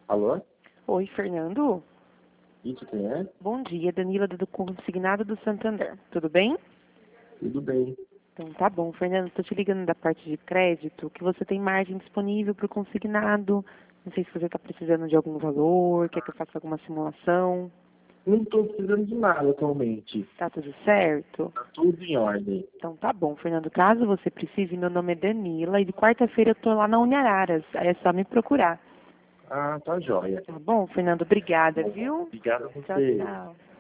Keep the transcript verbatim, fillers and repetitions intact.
Alô? Oi, Fernando. Isso quem é? Bom dia, Danila do Consignado do Santander. Tudo bem? Tudo bem. Então tá bom, Fernando. Estou te ligando da parte de crédito, que você tem margem disponível para o consignado. Não sei se você está precisando de algum valor, quer que eu faça alguma simulação. Não estou precisando de nada atualmente. Tá tudo certo? Tá tudo em ordem. Então tá bom, Fernando. Caso você precise, meu nome é Danila e de quarta-feira eu tô lá na Uniararas. Aí é só me procurar. Ah, tá jóia. Tá bom, Fernando? Obrigada, viu? Obrigado a Tchau, você. tchau.